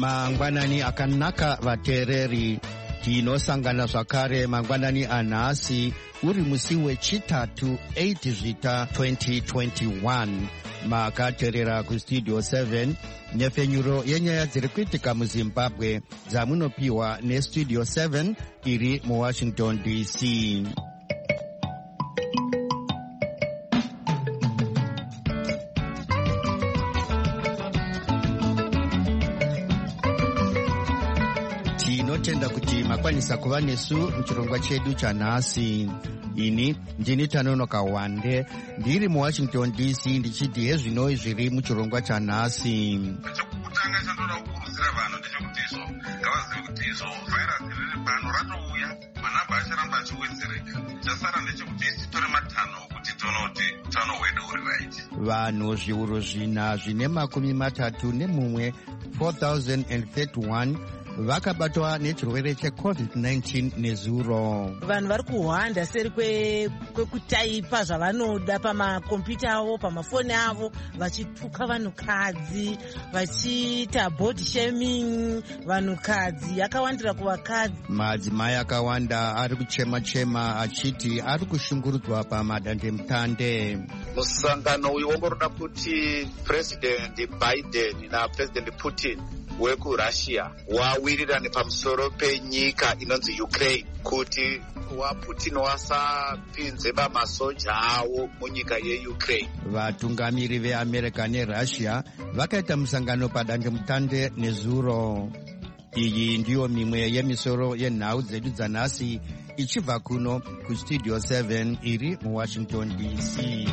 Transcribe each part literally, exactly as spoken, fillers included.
Mangwanani akanaka vateereri, tinosangana zvakare mangwanani anhasi uri musi wechitatu eight zvita twenty twenty-one. Makateerera kustudio seven nyefenyuro yenyaya dziri kuitika muZimbabwe dzamunopiwa nestudio seven iri muWashington D C. Tinotenda kuti makwanisa kuva nesu muchirongwa chedu chanhasi. Ini ndini Tanonoka Wande ndiri muWashington D C ndichiti hezvinoi zviri muchirongwa chanhasi. Chekutanga chandoda kukurudzira vanhu ndechekuti izvo ngavazive kuti izvo vhairasi riri pano ratouya, manhamba acharamba achiwedzereka. Chasara ndechekuti titore matanho kuti tonoti utano hwedu huri right. Vanhu zviuru zvina zvine makumi matatu nemumwe four thousand thirty-one vakabatwa nechirwere checovid nineteen nezuro. Vanhu vari kuhwanda seri kwekutaipa zvavanoda pamakombiyuta avo, pamafoni avo, vachituka vanhukadzi, vachiita body shaming vanhukadzi, akawandira kuvakadzi. Madzimai akawanda ari kuchema-chema achiti ari kushungurudzwa pamadandemutande. Musangano uyu wongoroda kuti President Biden naPresident Putin wekurussia wawirirane pamusoro penyika inonzi Ukraine kuti waPutin wasapinze bamasoja awo munyika yeUkraine. Vatungamiri veAmerica neRussia vakaita musangano padandemutande nezuro. Iyi ndiyo mimwe yemisoro yenhau dzedu dzanhasi ichibva kuno kustudio seven iri muWashington D C.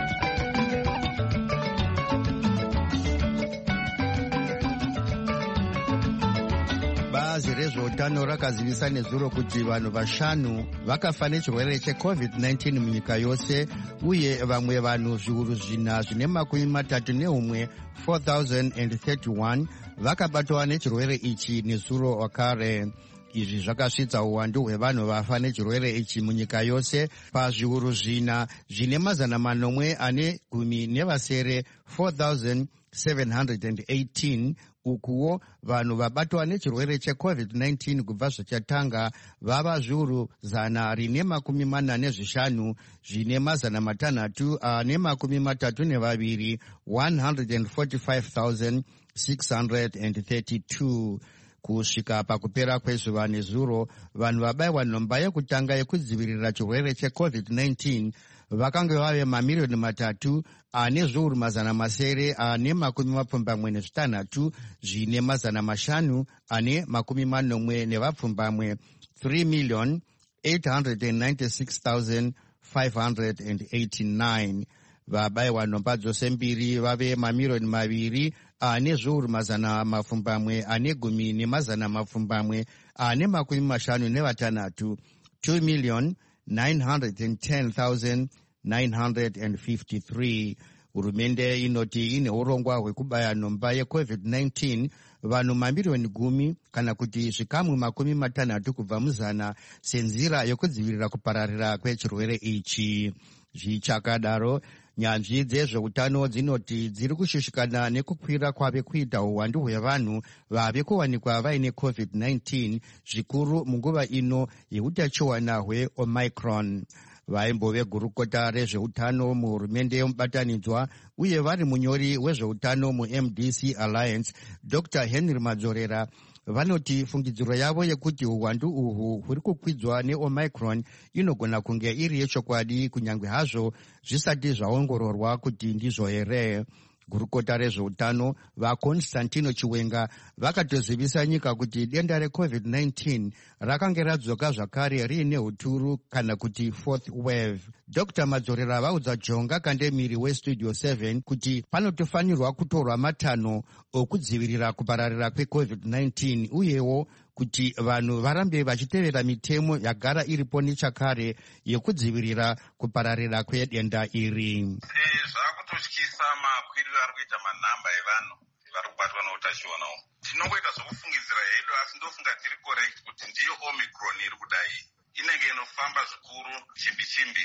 Bazi rezveutano rakazivisa nezuro kuti vanhu vashanu vakafa nechirwere checovid nineteen munyika yose, uye vamwe vanhu zviuru zvina zvine makumi matatu neumwe four thousand thirty-one vakabatwa nechirwere ichi nezuro wakare. Izvi zvakasvitsa uwandu hwevanhu vafa nechirwere ichi munyika yose pazviuru zvina zvine mazana manomwe ane gumi nevasere four thousand seven hundred eighteen. Ukuwo vanhu vabatwa nechirwere checovid nineteen kubva zvachatanga vava zviuru zana rine makumi mana nezvishanu zvine mazana matanhatu ane makumi matatu nevaviri one hundred forty-five thousand six hundred thirty-two. Kusvika pakupera kwezuva nezuro, vanhu vabayiwa nhomba yekutanga yekudzivirira chirwere checovid nineteen vakanga vave mamiriyoni matatu ane zviuru mazana masere ane makumi mapfumbamwe nezvitanhatu zvine mazana mashanu ane makumi manomwe nevapfumbamwe three million eight hundred ninety-six thousand five hundred eighty-nine. Vabayiwa nhomba dzose mbiri vave mamiriyoni maviri ane zviuru mazana mapfumbamwe ane gumi nemazana mapfumbamwe ane makumi mashanu nevatanhatu two million nine hundred ten thousand nine hundred fifty-three. Hurumende inoti ine urongwa hwekubaya nhomba yecovid nineteen vanhu mamiriyoni gumi kana kuti zvikamu makumi matanhatu kubva muzana senzira yokudzivirira kupararira kwechirwere ichi. Zvichakadaro, nyanzvi dzezveutano dzinoti dziri kushushikana nekukwira kwave kuita uwandu hwevanhu vave kuwanikwa vaine covid nineteen, zvikuru munguva ino yeutachiwana hweOmicron. Vaimbove gurukota rezveutano muhurumende yomubatanidzwa uye vari munyori wezveutano muM D C Alliance, Doctor Henry Madzorera, vanoti fungidziro yavo yekuti uwandu uhwu huri kukwidzwa neOmicron inogona kunge iri yechokwadi kunyange hazvo zvisati zvaongororwa kuti ndizvo here. Gurukota rezveutano vaConstantino Chiwenga vakatozivisa nyika kuti denda recovid nineteen rakange radzoka zvakare riine huturu kana kuti fourth wave. Doctor Madzorera vaudza Jonga Kandemiri westudio seven kuti panotofanirwa kutorwa matanho okudzivirira kupararira kwecovid nineteen uyewo kuti vanhu varambe vachitevera mitemo yagara iripo nechakare yekudzivirira kupararira kwedenda iri. Zvakutotyisa makwiriro ari kuita manhamba evanhu vari kubatwa neutachiona uhu. Tinongoita zvokufungidzira hedu, asi ndofunga tiri correct kuti ndiyo Omicron iri kudai. Inenge inofamba zvikuru chimbi chimbi.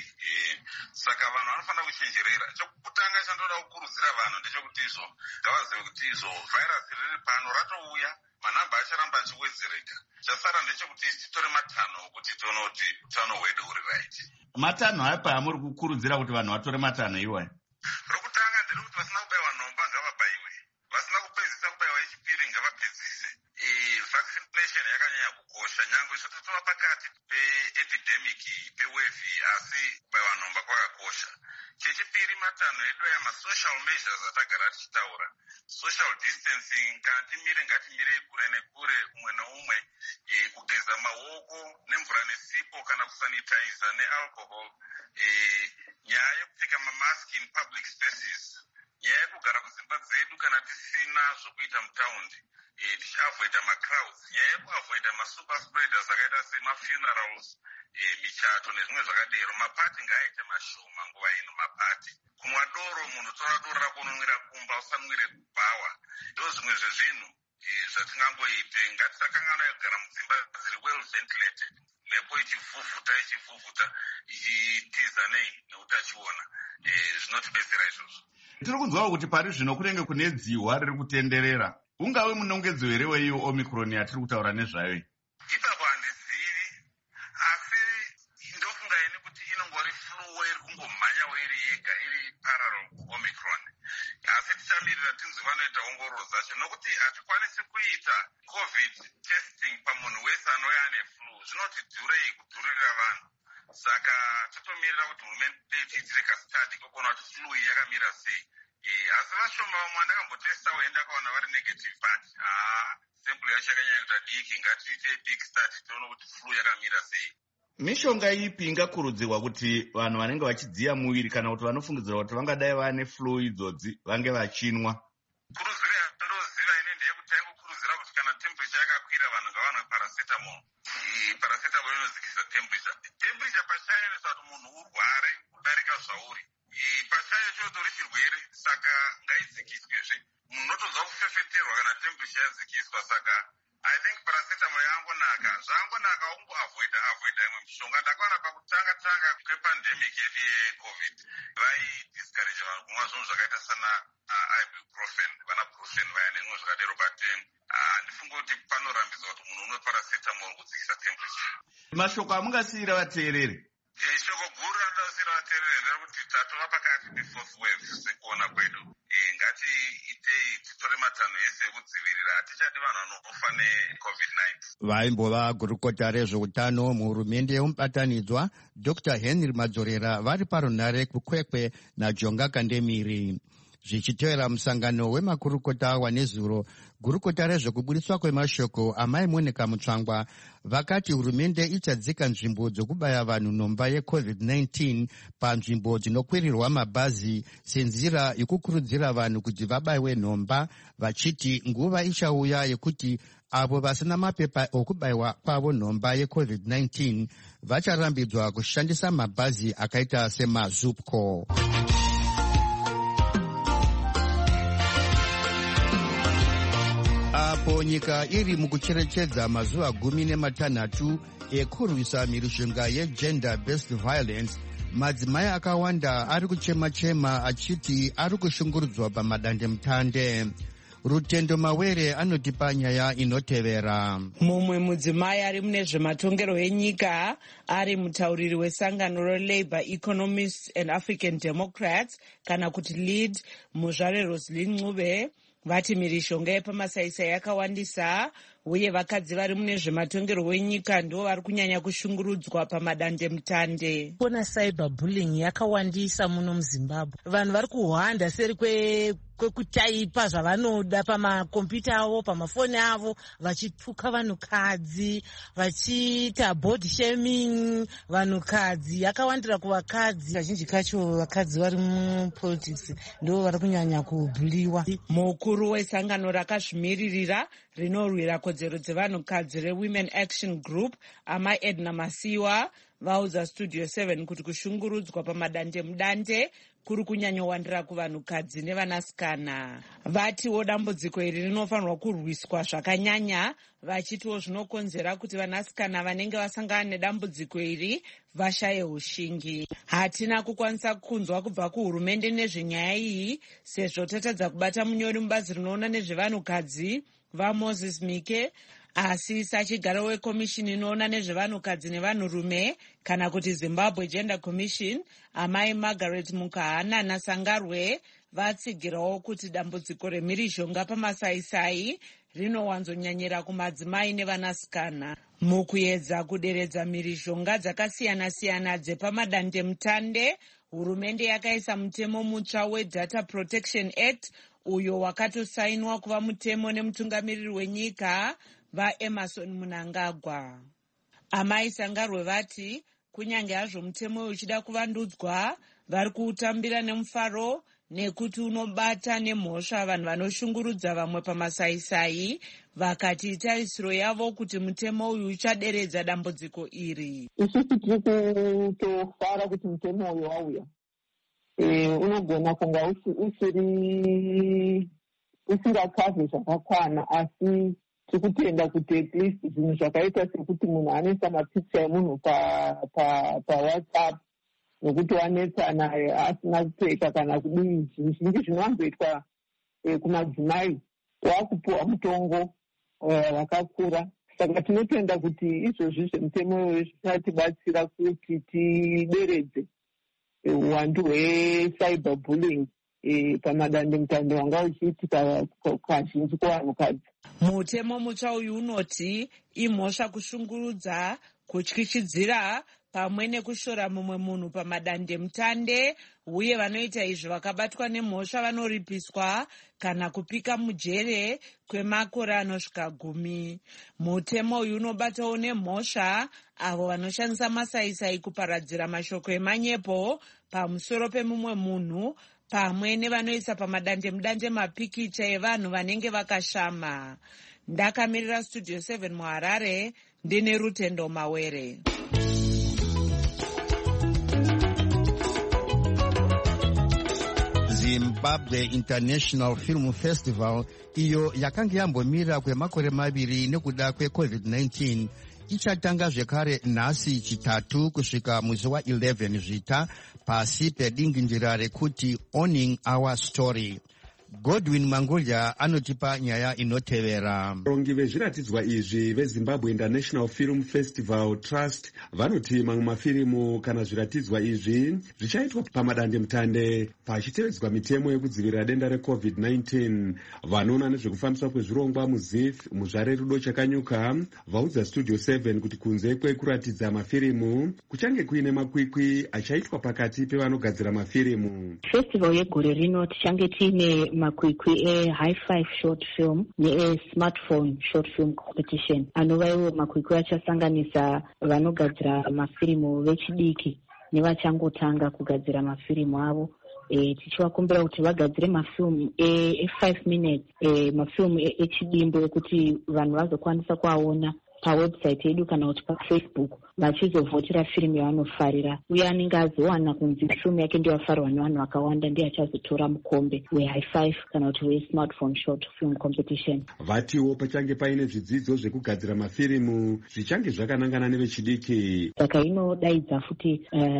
Saka vanhu vanofanira kuchenjerera. Chokutanga chandoda kukurudzira vanhu ndechekuti izvo ngavazive kuti izvo vhairasi riri pano ratouya, manhamba acharamba achiwedzereka. Chasara ndechekuti titore matanho okuti tione kuti utano hwedu huri right. Matanho apa amuri kukurudzira kuti vanhu vatore matanho iwayo? Rokutanga ndiri kuti vasina kubayiwa nhomba ngavabayiwe, vasina kupedzisa kubayiwa yechipiri ngavapedzise. Vaccination yakanyanya kukosha, nyangwe zvototova pakati peepidemic pewevhi, asi kubayiwa nhomba kwakakosha. Chechipiri, matanho edu aya masocial measures atagara tichitaura, social distancing, ngatimire ngatimire kure nekure umwe neumwe, kugeza maoko nemvura nesipo kana kusanitiza nealcohol, nyaya yekupfeka mamask in public spaces, nyaya yekugara kudzimba dzedu kana tisina zvokuita mutaundi, tichiavoida macrowds, nyaya yekuavoida masuper spreaders akaita semafunerals, michato nezvimwe zvakadero. Mapati ngaaite mashoma nguva ino. Mapati kumwa doro, munhu tora doro rako unonwira kumba, usanwire kubhawa. Ndo zvimwe zvezvinhu zvatingangoite. Ngatisakanganwa kugara mudzimba dziri well ventilated, mhepo ichivhuvhuta ichivhuvhuta ichitiza nei neutachiona. Zvinotibetsera izvozvo. Tiri kunzwawo kuti pari zvino kunenge kune dzihwa riri kutenderera. Ungave munongedzo here weiyo Omicron yatiri kutaura nezvayo? Ipapo handizivi, asi ndofunga ini kuti inongori flu iri kungomhanyawo iri yega, iri parallel Omicron. Asi tichamirira tinzwi vanoita ongororo dzacho, nokuti hatikwanisi kuita covid testing pamunhu wese anouya ane flu. Zvinoti dhurei kudhurira vanhu. Saka totomirira kuti hurumende tiitire kasitadi kokuona kuti flu iyi yakamira sei. Asi vashoma vamwe vandakambotesta wenda kaona vari negative, but haa sample yacho yakanyanya kuita diki. Ngatiite big study tione kuti flu yakamira sei. Mishonga ipi ingakurudzirwa kuti vanhu vanenge vachidziya muviri kana kuti vanofungidzira kuti vangadai vane flu idzodzi vange vachinwa? Kurudziro yandoziva ine ndeyekuti taingokurudzira kuti kana temperature yakakwira vanhu ngavanwe paracetamol. Paracetamol inodzikisa temperature. Temperature pachayo inoita kuti munhu urware kudarika zvauri. Pachayo chotori chirwere, saka ngaidzikiswezve. Munhu unotodza kufefeterwa kana temperature yadzikiswa. Saka I think paracetamol yangonaka. Zvangonaka ungoavoida avoida imwe mishonga. Ndakaona pakutanga tanga kwepandemic yedu yecovid vaidiscourage vanhu kumwa zvinhu zvakaita sana ibuprofen, vana brufen vaya nezvimwe zvakadero, but handifunga kuti panorambidzwa kuti munhu unwe paracetamol kudzikisa temperature. Mashoko amungasiyira vateereri? Shoko guru randasiyira vateereri nderekuti tatova pakati pefourth wave sekuona kwedu. Ngatiite titore matanho ese ekudzivirira. Hatichadi vanhu vanofa necovid nineteen. Vaimbova gurukota rezveutano muhurumende yemubatanidzwa Doctor Henry Madzorera vari parunhare kukwekwe naJonga Kandemiri. Zvichitevera musangano wemakurukota wanezuro, gurukota rezvekubudiswa kwemashoko Amai Monica Mutsvangwa vakati hurumende ichadzika nzvimbo dzokubaya vanhu nhomba yecovid nineteen panzvimbo dzinokwirirwa mabhazi senzira yekukurudzira vanhu kuti vabayiwe nhomba, vachiti nguva ichauya yekuti avo vasina mapepa okubayiwa kwavo nhomba yecovid nineteen vacharambidzwa kushandisa mabhazi akaita semazupco. Apo nyika iri mukucherechedza mazuva gumi nematanhatu ekurwisa mhirizhonga yegender based violence, madzimai akawanda ari kuchema-chema achiti ari kushungurudzwa pamadandemutande. Rutendo Mawere anotipa nyaya inotevera. Mumwe mudzimai ari mune zvematongero enyika ari mutauriri wesangano reLabour Economists and African Democrats kana kuti lead muzvare Roslyn Ncube vati mhirizhonga yepamasaisai yakawandisa uye vakadzi vari mune zvematongero wenyika ndo vari kunyanya kushungurudzwa pamadandemutande. Kona cyber bullying yakawandisa muno muZimbabwe. Vanhu vari kuhwanda seri kwe kwekutaipa zvavanoda pamakombiyuta avo pamafoni avo vachituka vanhukadzi vachiita body shaming vanhukadzi. Yakawandira kuvakadzi, kazhinji kacho vakadzi vari mupolitics ndo vari kunyanya kubhuliwa. Mukuru wesangano rakazvimiririra rinorwira kodzero dzevanhukadzi reWomen Action Group Amai Edna Masiwa vaudza Studio seven kuti kushungurudzwa pamadandemudande kuri kunyanyowandira kuvanhukadzi nevanasikana. Vatiwo dambudziko iri rinofanirwa kurwiswa zvakanyanya, vachitiwo zvinokonzera kuti vanasikana vanenge vasangana nedambudziko iri vashaye ushingi. Hatina kukwanisa kunzwa kubva kuhurumende nezvenyaya iyi sezvo tatadza kubata munyori mubazi rinoona nezvevanhukadzi vaMoses Mike, asi sachigaro wekomishini inoona nezvevanhukadzi nevanhurume kana kuti Zimbabwe Gender Commission, amai Margaret Mukahana naSangarwe vatsigirawo kuti dambudziko remhirizhonga pamasaisai rinowanzonyanyira kumadzimai nevanasikana. Mukuedza kuderedza mhirizhonga dzakasiyana-siyana dzepamadandemutande, hurumende yakaisa mutemo mutsva weData Protection Act, uyo wakatosainwa kuva mutemo nemutungamiriri wenyika vaEmerson Mnangagwa. Amai Sangarwe vati kunyange hazvo mutemo uyu uchida kuvandudzwa, vari kuutambira nemufaro nekuti unobata nemhosva vanhu vanoshungurudza vamwe pamasaisai, vakati itarisiro yavo kuti mutemo uyu uchaderedza dambudziko iri. Isusu tiri kutofara kuti mutemo uyu wauya. Unogona kunga usiri usingakavhe zvakakwana, asi tikutenda kuti at least zvinhu zvakaita sekuti munhu anoisa mapikicha emunhu pawhatsapp nokuti wanetsana asina kupfeka kana kudii, zvinhu zvinji zvinowanzoitwa kumadzimai, wakupuwa mutongo wakakura. Saka tinotenda kuti izvozvi zvemutemo uyu zvichatibatsira kuti tideredze uwandu hwecyberbullying pamadandemutande wanga uchiitika kazhinji kuvanhukadzi. Mutemo mutsva uyu unoti imhosva kushungurudza, kutyishidzira pamwe nekushora mumwe munhu pamadandemutande, uye vanoita izvo vakabatwa nemhosva vanoripiswa kana kupika mujere kwemakore anosvika gumi. Mutemo uyu unobatawo nemhosva avo vanoshandisa masaisai kuparadzira mashoko emanyepo pamusoro pemumwe munhu, pamwe nevanoisa pamadandemutande mapikicha evanhu vanenge vakashama. Ndakamirira Studio seven muHarare, ndine Rutendo Mawere. Zimbabwe International Film Festival, iyo yakanga yambomira kwemakore maviri nekuda kwecovid nineteen, ichatanga zvekare nhasi chitatu kusvika mwezi wa11 zvita pasi pedinginjira rekuti Owning Our Story. Godwin Mangulya anotipa nyaya inotevera. Varongi vezviratidzwa izvi veZimbabwe International Film Festival Trust vanoti mamwe mafirimu kana zviratidzwa izvi zvichaitwa pamadandemutande pachitevedzwa mitemo yekudzivirira denda recovid nineteen. Vanoona nezvekufambiswa kwezvirongwa muZIF muzvare rudo chakanyuka vaudza Studio seven kuti kunze kwekuratidza mafirimu kuchange kuine makwikwi achaitwa pakati pevanogadzira mafirimu. Festival yegore rino tichange tiine makwikwi e-high five short film ne-smartphone short film competition, anova iwo makwikwi achasanganisa vanogadzira mafirimu vechidiki nevachangotanga kugadzira mafirimu avo. E, tichivakumbira kuti vagadzire mafilmu e-five e minutes, e, mafilmu echidimbo ekuti vanhu vazokwanisa kuaona pawebsite yedu kana kuti paFacebook vachizovhotera firimu yavanofarira. Uye anenge azowana kunzi firimu yake ndiyo yafarwa nevanhu vakawanda ndiye achazotora mukombe we-high five kana kuti we-smartphone short film competition. Vatiwo pachange paine zvidzidzo zvekugadzira mafirimu zvichange zvakanangana nevechidiki. Saka inodaidza futi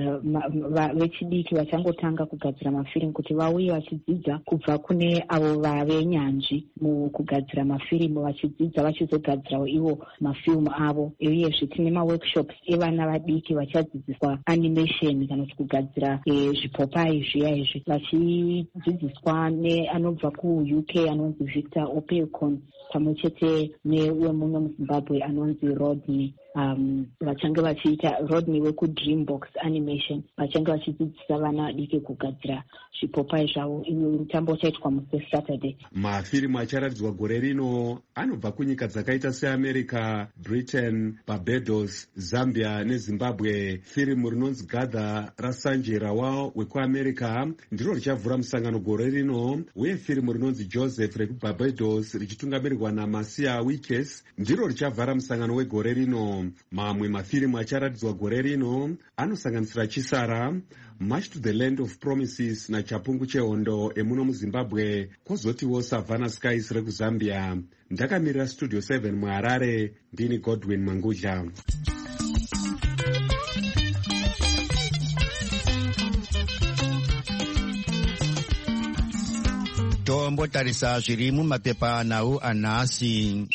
uh, vechidiki vachangotanga kugadzira mafirimu kuti vauye vachidzidza kubva kune avo vavenyanzvi mukugadzira mafirimu, vachidzidza vachizogadzirawo ivo mafilmu avo. Uyezve tine maworkshops evana vadiki vachadzidziswa animation kana kuti kugadzira zvipopai zviya izvi, vachidzidziswa neanobva kuU K anonzi Victor Opelcon pamwe chete newe muno muZimbabwe anonzi Rodney. Um, vachange vachiita Rodney wekuDreambox Animation vachange vachidzidzisa vana vadiki kugadzira zvipopai zvavo. Iyo mutambo uchaitwa musi Saturday. Mafirimu acharatidzwa gore rino anobva kunyika dzakaita seAmerica, Britain, Barbados, Zambia neZimbabwe. Firimu rinonzi Gather raSanjay Rawal wekuAmerica ndiro richavhura musangano gore rino, uye firimu rinonzi Joseph rekuBarbados richitungamirirwa naMasia Wikes ndiro richavhara musangano wegore rino. Mamwe mafirimu acharatidzwa gore rino anosanganisira Chisara, March to the Land of Promises naChapungu chehondo emuno muZimbabwe, kwozotiwo Savannah Skies rekuZambia. Ndakamirira Studio seven muHarare, ndini Godwin Mangulya. tombotarisa zviri mumapepa nawo anhasi.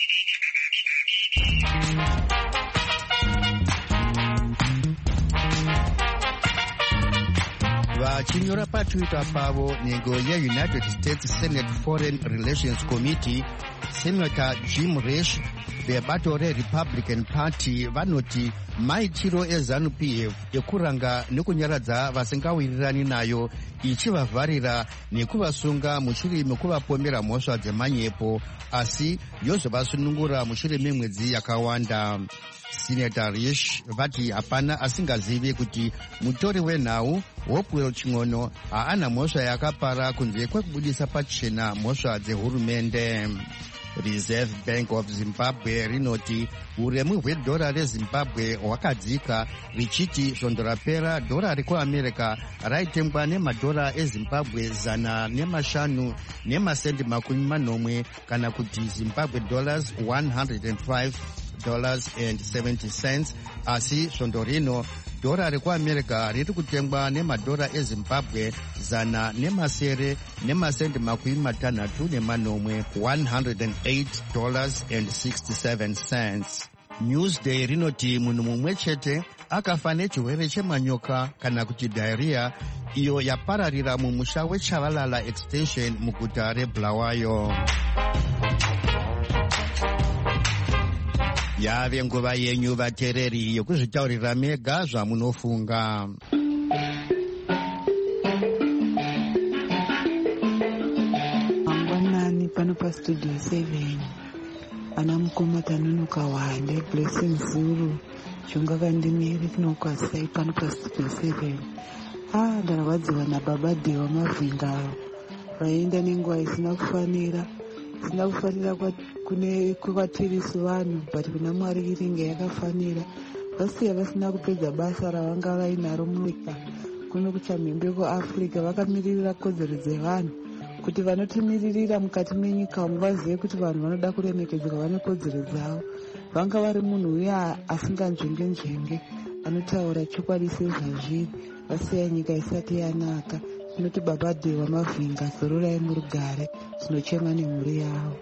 Vachinyora patwitter pavo nhengo yeunited states senate foreign relations committee, senator Jim Risch vebato rerepublican party vanoti maitiro eZANU-P F ekuranga nekunyaradza vasingawirirani nayo ichivavharira nekuvasunga mushure mekuvapomera mhosva dzemanyepo, asi yozovasunungura mushure memwedzi yakawanda. Senator Risch vati hapana asingazivi kuti mutori wenhau Hopewell Ching'ono haana mhosva yakapara kunze kwekubudisa pachena mhosva dzehurumende. Reserve Bank of Zimbabwe rinoti uremu hwedhora reZimbabwe hwakadzika richiti svondo rapera dhora rekuamerica raitengwa nemadhora eZimbabwe zana nemashanu nemasendi makumi manomwe kana kuti Zimbabwe dollars one hundred five dollars and seventy cents, asi svondo rino dhora rekuamerica riri kutengwa nemadhora eZimbabwe zana nemasere nemasendi makumi matanhatu nemanomwe one hundred eight dollars and sixty-seven cents. Newsday rinoti munhu mumwe chete akafa nechirwere chemanyoka kana kuti diarrhea iyo yapararira mumusha weChavalala extension muguta reBulawayo. Yave nguva yenyu vatereri yokuzvitaurira mega zvamunofunga. Mangwanani pano pastudio seven ana mukoma tanunuka wande Blessing Zulu chunga kandimiri tinokasai pano pastudio seven. Ah, ndarwadziwa nababa Dewa Mavhinga raenda nenguva isina kufanira isina kufanira kune kuvatirisi vanhu but kuna Mwari iringe yakafanira vasiya vasina kupedza basa ravanga vainaro munyika kuno kuchamhembe kuAfrica vakamiririra kodzero dzevanhu kuti vanotimiririra mukati menyika umu vazive kuti vanhu vanoda kuremekedzwa vane kodzero dzavo. Vanga vari munhu uya asinganzvenge nzvenge anotaura chokwadi sezvazviri vasiya nyika isati yanaka. Tinoti baba Dewa Mavhinga zororai murugare zvinochema nemhuri yavo.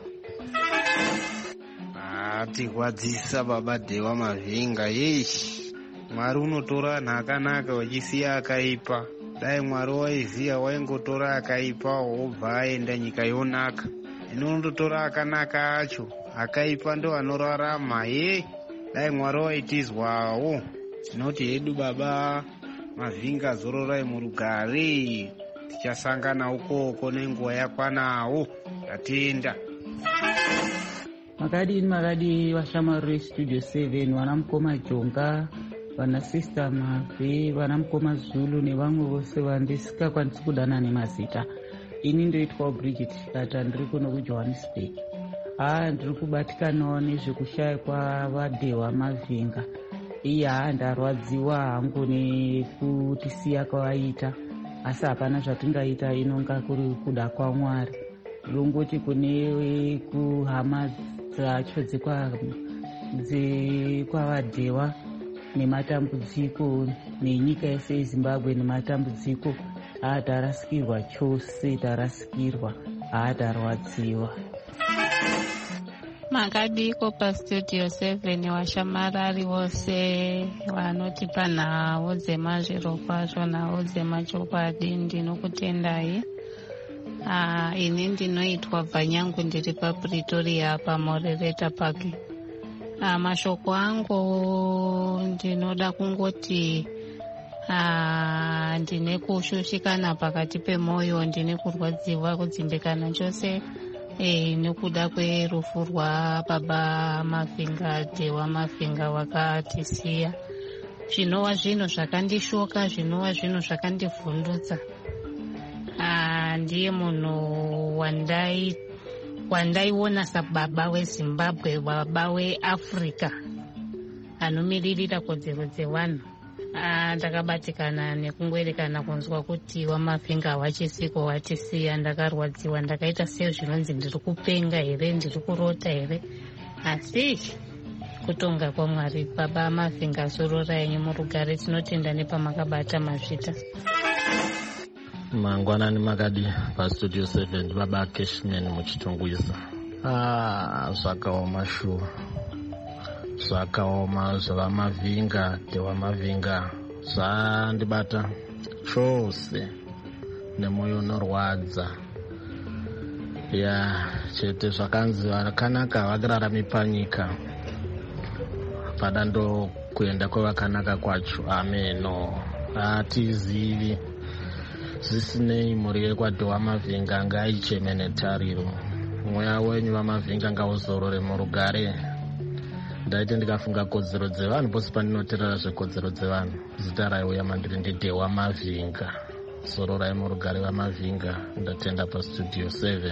Tirwadzisa baba Dewa Mavhinga yeshi Mwari unotora nhakanaka wachisiya akaipa. Dai Mwari waiziya waingotora akaipa wobva aenda nyika yonaka. Inondotora akanaka acho akaipa ndo anorarama. Ye dai Mwari waitizwawo. Tinoti hedu baba Mavhinga zororai murugare tichasangana ukoko nenguva yakwanawo. Tatenda. Makadini makadi vashamwari vestudio seven vana mukoma Jonga, vana sister Mavi, vana mukoma Zulu nevamwe vose vandisingakwanisi kudana nemazita. Ini ndoitwa Bridget Data ndiri kuno kuJohannesburg. Ah, ndiri kubatikanawo nezvekushaya kwavaDewa Mavhinga. Iya ndarwadziwa hangu nekutisiya kwavaita, asi hapana zvatingaita, inonga kuri kuda kwaMwari. Rongoti kune kuhama dzacho dzekwavaDewa nematambudziko nenyika yese yeZimbabwe nematambudziko. Ah, tarasikirwa chose, tarasikirwa. Ah, tarwadziwa. Makadiko pastudio seven washamarari vose vanotipa nhau dzemazviro kwazvo, nhau dzemachokwadi. Ndinokutendai. Ah, ini ndinoitwa Bvanyangu ndiri paPretoria paMorereta Park. Ah, mashoko angu ndinoda kungoti ah, ndine kushushikana pakati pemwoyo, ndine kurwadziwa kudzimbikana chose eh, nekuda kwerufu rwa baba Mavhinga Dewa Mavhinga wakatisiya. Zvinova zvino zvakandishoka, zvinova zvino zvakandivhundutsa. Ah, ndiye munhu wandai wandaiona sababa weZimbabwe, baba weAfrica anomiririra kodzero dzevanhu. Ah, ndakabatikana nekungwerekana kunzwa kuti waMavhinga wachisiko watisiya. Ndakarwadziwa, ndakaita sei zvinonzi ndiri kupenga here, ndiri kurota here, asi kutonga kwaMwari. Baba Mavhinga zororai murugare, tinotenda nepamakabata mazvita. mangwanani makadi pastudio seven baba Cashman muchitungwiza. Ah, zvakaoma shuwa, zvakaoma zvavamavhinga tevamavhinga zvandibata chose nemwoyo unorwadza. Ya chete zvakanzi vakanaka vakararami panyika padando kuenda kwevakanaka kwacho. Ameno hatizivi zvisinei mhuri yekwati wamavhinga ngaichemene tariro. Mweya wenyu vamavhinga ngauzorore murugare. Ndaiti ndikafunga kodzero dzevanhu pose pandinoteerera zvekodzero dzevanhu zita raiuya mandiri ndide wamavhinga. Zororai murugare vamavhinga. Ndatenda pastudio seven.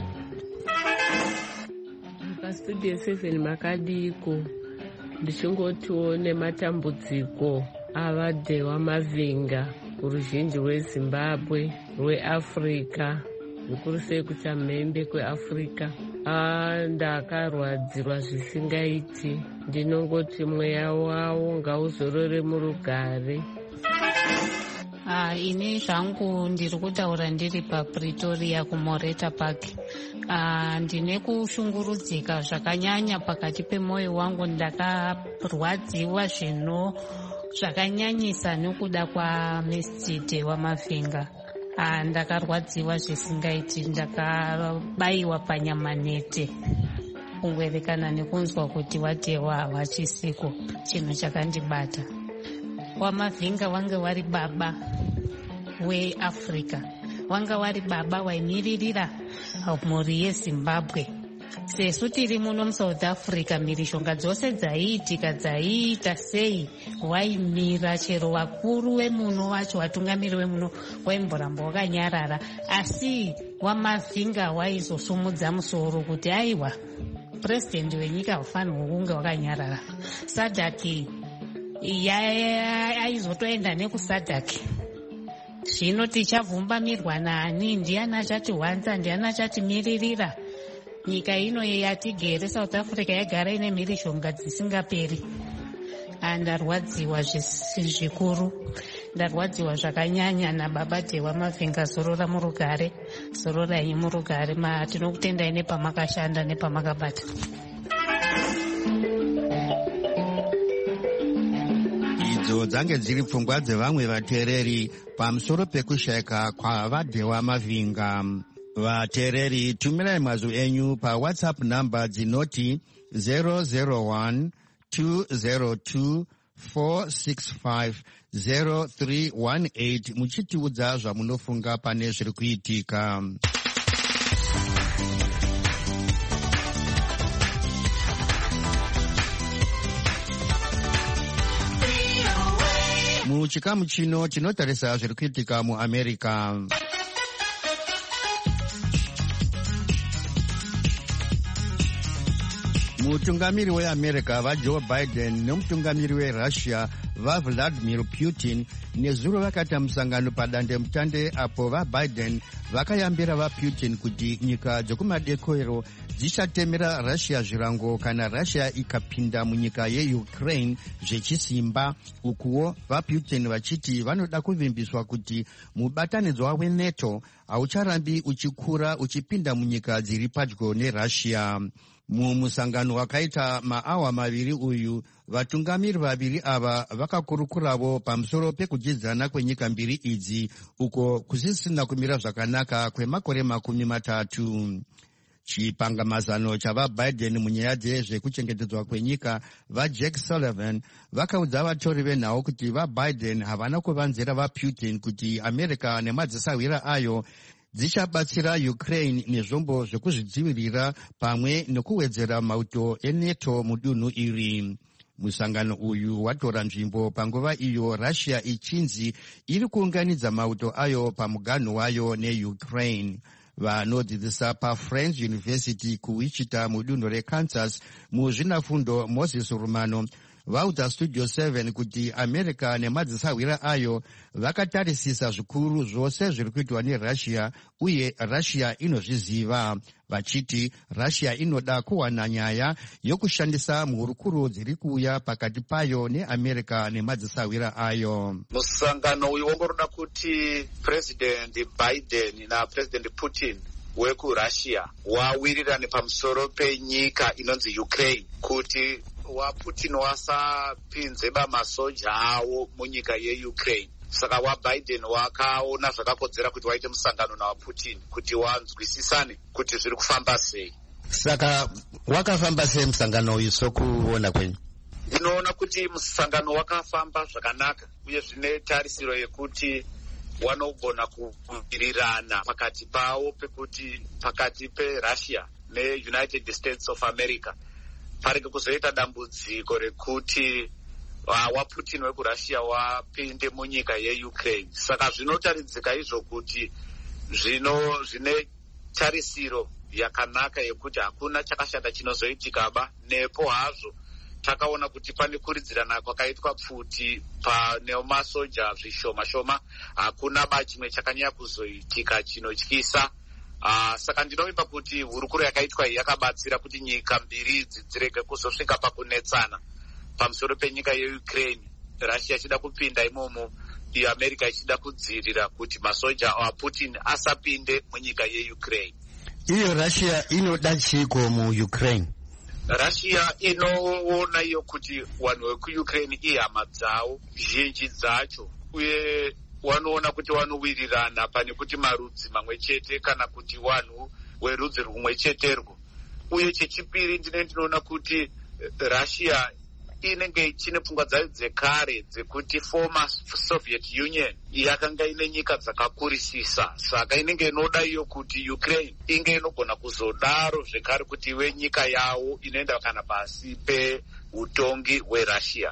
Pastudio seven makadiko ndichongotiwo nematambudziko avadhe wamavhinga kuruzhinji rweZimbabwe, rweAfrica, zvikuru sei kuchamhembe kweAfrica. Ah, ndakarwadzirwa zvisingaiti. Ndinongoti mweya wawo ngauzorore murugare. Ah, ini zvangu ndiri kutaura ndiri paPretoria kuMoreta Park. Ah, ndine kushungurudzika zvakanyanya pakati pemwoyo wangu. Ndakarwadziwa zvino zvakanyanyisa nekuda kwaMesitidhe wamavhinga. Ah, ndakarwadziwa zvisingaiti. Ndakabayiwa panyamanete kungwerekana nekunzwa kuti watewa havachisiko. Chinhu chakandibata. Wamavhinga wange wari baba weAfrica, wanga wari baba waimiririra mhuri yeZimbabwe. Sesu tiri muno muSouth Africa, mhirishonga dzose dzaiitika dzaiita sei, waimira. Chero vakuru vemuno vacho, vatungamiri vemuno waimboramba wakanyarara, asi wamavhinga waizosumudza musoro kuti aiwa, purezidendi wenyika haufanirwi kunge wakanyarara. Sadaki aizotoenda nekusadaki. Zvino tichavhumbamirwa nani? Ndiani achatiwanza? Ndiani achatimiririra? Nyika ino yatigere South Africa yagara ine mhirishonga dzisingaperi. Ndarwadziwa zvikuru, ndarwadziwa zvakanyanya nababa wamavhinga. Zorora murugare, zororai murugare. Tinokutendai nepamakashanda nepamakabata. Idzo dzange dziri pfungwa dzevamwe vateereri pamusoro pekushayika kwavadhe wamavhinga. Vateereri, tumirai mazwi enyu paWhatsApp namba dzinoti zero zero one two zero two four six five zero three one eight muchitiudza zvamunofunga pane zviri kuitika. Muchikamu chino tinotarisa zviri kuitika muAmerica. Mutungamiri weAmerica vaJoe Biden nemutungamiri weRussia vaVladimir Putin nezuro vakaita musangano padande mutande apo vaBiden vakayambira vaPutin kuti nyika dzekumadekero dzichatemera Russia zvirango kana Russia ikapinda munyika yeUkraine zvechisimba. Ukuwo vaPutin vachiti vanoda kuvimbiswa kuti mubatanidzwa weNATO haucharambi uchikura uchipinda munyika dziri padyo neRussia. Mumusangano wakaita maawa maviri uyu, vatungamiri vaviri ava vakakurukuravo pamusoro pekudyidzana kwenyika mbiri idzi, uko kusisina kumira zvakanaka kwemakore makumi matatu. Chipangamazano chavaBiden munyaya dzezvekuchengetedzwa kwenyika vaJack Sullivan vakaudza vatori venhau kuti vaBiden havana kuvanzira vaPutin kuti America nemadzisawira ayo dzichabatsira Ukraine nezvombo zvekuzvidzivirira pamwe nekuwedzera mauto eNATO mudunhu iri. Musangano uyu watora nzvimbo panguva iyo Russia ichinzi iri kuunganidza mauto ayo pamuganhu wayo neUkraine. Vanodzidzisa paFriends University kuWichita mudunhu reKansas muzvinafundo Moses Rumano vaudza studio seven kuti america nemadzisawira ayo vakatarisisa zvikuru zvose zviri kuitwa nerussia uye russia inozviziva, vachiti russia inoda kuwana nyaya yokushandisa mhurukuro dziri kuuya pakati payo neamerica nemadzisawira ayo. Musangano uyu wongoroda kuti President Biden na President Putin wekurussia wawirirane pamusoro penyika inonzi Ukraine kuti waPutin wasapinze bamasoja awo munyika yeUkraine. Saka waBiden wakaona zvakakodzera kuti waite musangano nawaPutin kuti wanzwisisane kuti zviri kufamba sei. Saka wakafamba sei musangano uyu sokuona kwenyu? Ndinoona kuti musangano wakafamba zvakanaka uye zvine tarisiro yekuti wanogona kuwirirana pakati pawo pekuti pakati peRussia neUnited States of America parege kuzoita dambudziko rekuti uh, waPutin wekurussia wapinde munyika yeUkraine. Saka zvinotaridzika izvo kuti zvino zvine tarisiro yakanaka yekuti hakuna chakashata chinozoitikaba, nepo hazvo takaona kuti pane kuridzirana kwakaitwa pfuti pane masoja zvishoma shoma, hakuna ba chimwe chakanyanya kuzoitika chinotyisa. Uh, saka ndinovimba kuti hurukuro yakaitwa iyi yakabatsira kuti nyika mbiri idzi dzirege kuzosvika pakunetsana pamusoro penyika yeUkraine, Russia ichida kupinda imomo, iyo America ichida kudzivirira kuti masoja aPutin asapinde munyika yeUkraine. Iyo Russia inoda chiko mu Ukraine? Russia inoona iyo kuti vanhu vekuUkraine ihama dzavo zhinji dzacho, uye wanoona kuti wanowirirana pane kuti marudzi mamwe chete kana kuti vanhu werudzi rumwe cheterwo. Uye chechipiri ndine ndinoona kuti Russia inenge ichine pfungwa dzayo dzekare dzekuti former Soviet Union yakanga ine nyika dzakakurisisa, saka inenge inoda iyo kuti Ukraine inge inogona kuzodaro zvekare kuti iwe nyika yawo inoenda kana pasi peutongi hweRussia.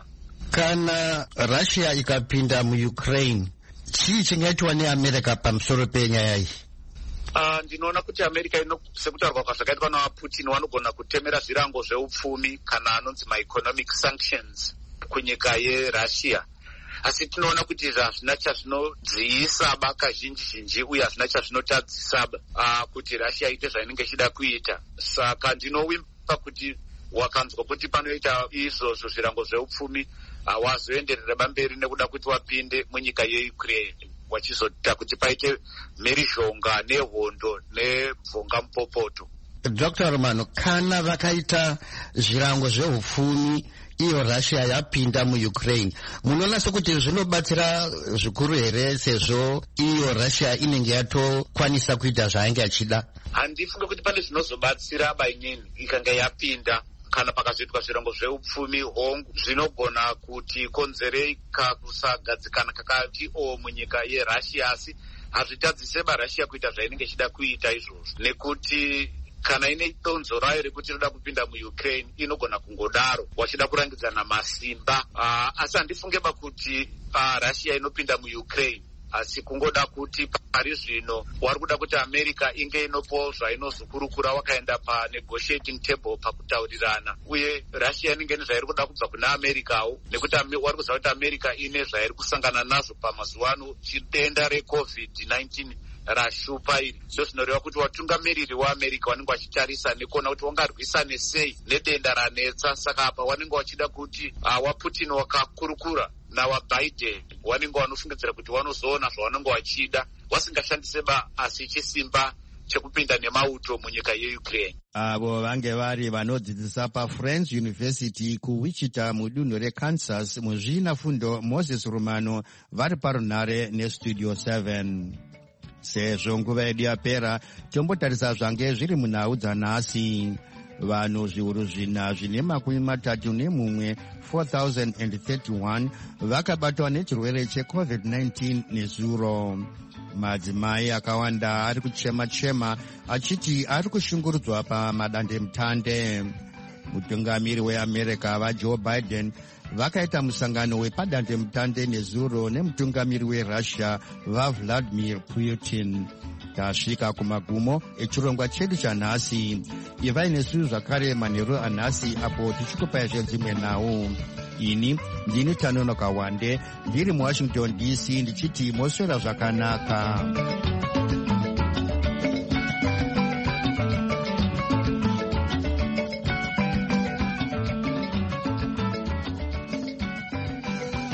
Kana Russia ikapinda mu Ukraine, chii chingaitwa neAmerica pamusoro penyaya iyi? Uh, ndinoona kuti America ino sekutaurwa kwazvakaitwa nawaPutin wanogona kutemera zvirango zveupfumi kana anonzi ma-economic sanctions kunyika yeRussia. Asi tinoona kuti hazvina chazvinodziisa baka zhinji zhinji uye hazvina chazvinotadzisa uh, kuti Russia ite zvainenge ichida kuita. Saka ndinovimba kuti wakanzwa kuti panoita izvozvo zvirango zveupfumi hawazoenderera bamberi nekuda kuti wapinde munyika yeUkraine, wachizoita kuti paite mhirizhonga nehondo nebvonga mupopoto. Doctor Romano, kana vakaita zvirango zveupfumi iyo Russia yapinda mu Ukraine, munoona sokuti zvinobatsira zvikuru here sezvo iyo Russia inenge yatokwanisa kuita zvainge achida? Handifunge kuti pane zvinozobatsira bainini ikanga yapinda. Kana pakazoitwa zvirango zveupfumi hongu zvinogona kuti konzereka kusagadzikana kakati o munyika yeRussia, asi hazvitadzise baRussia kuita zvainenge ichida kuita izvozvo, nekuti kana ine donzo rayo rekuti inoda kupinda muUkraine inogona kungodaro wachida kurangidzana masimba. Uh, asi handifunge bakuti uh, Russia inopinda muUkraine, asi kungoda kuti pari zvino wari kuda kuti America inge inopo zvainozokurukura wakaenda panegotiating table pakutaurirana, uye Russia inenge ine zvairi kuda kubva kuna Americawo, nekuti wari kuziva kuti America ine zvairi kusangana nazvo pamazuva ano, chidenda reCovid nineteen rashupa iri. Ndo zvinoreva kuti watungamiriri waAmerica wanenge wachitarisa nekuona kuti wangarwisane sei nedenda ranetsa. Saka apa wanenge wachida kuti uh, waPutin wakakurukura nawaBiden wanenge wanofungidzira kuti wanozoona zvawanenge wachida wasingashandise ba asi chisimba chekupinda nemauto munyika yeUkraine. Avo vange vari vanodzidzisa paFriends University kuWichita mudunhu reKansas muzvina fundo Moses Romano vari parunhare neStudio seven. Sezvo nguva yedu yapera, tombotarisa zvange zviri munhau dzanhasi. Vanhu zviuru zvina zvine makumi matatu nemumwe four thousand thirty-one vakabatwa nechirwere cheCovid nineteen nezuro. Madzimai akawanda ari kuchema-chema achiti ari kushungurudzwa pamadandemutande. Mutungamiri weAmerica vaJoe Biden vakaita musangano wepadandemutande nezuro nemutungamiri weRussia vaVladimir Putin. Tasvika kumagumo echirongwa chedu chanhasi. Ivai nesu zvakare manheru anhasi apo tichikupai zvedzimwe nhau. ini ndini Tanonoka Wande ndiri muWashington D C ndichiti moswera zvakanaka.